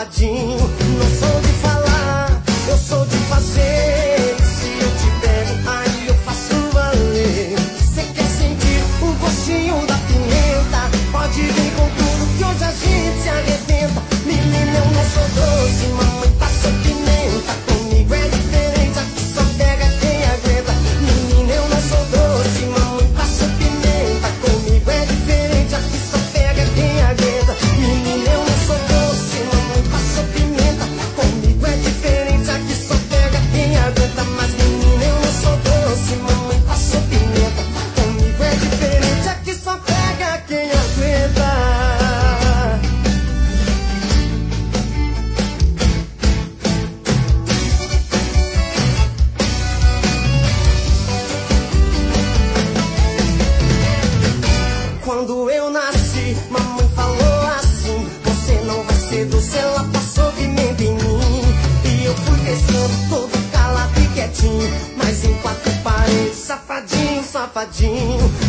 safadinho. Não sou de falar, eu sou de fazer. Se eu te pego, aí eu faço valer. Cê quer sentir o gostinho da pimenta? Pode vir com tudo que hoje a gente se arrebenta. Menina, eu não sou doce, mamãe passou pimenta. Comigo é diferente, aqui só pega quem aguenta. Menina, eu não sou doce, mamãe passou pimenta. Comigo é diferente, aqui só pega quem aguenta. Menina, eu não sou doce, mamãe passou pimenta. Comigo é diferente, aqui só pega quem aguenta. Mas menina, eu não sou doce, mamãe passou pimenta. Comigo é diferente, aqui só pega quem aguenta. Quando eu nasci, mamãe falou assim: você não vai ser doce, ela passou pimenta em mim. E eu fui crescendo todo calado e quietinho, mas em quatro paredes, safadinho, safadinho.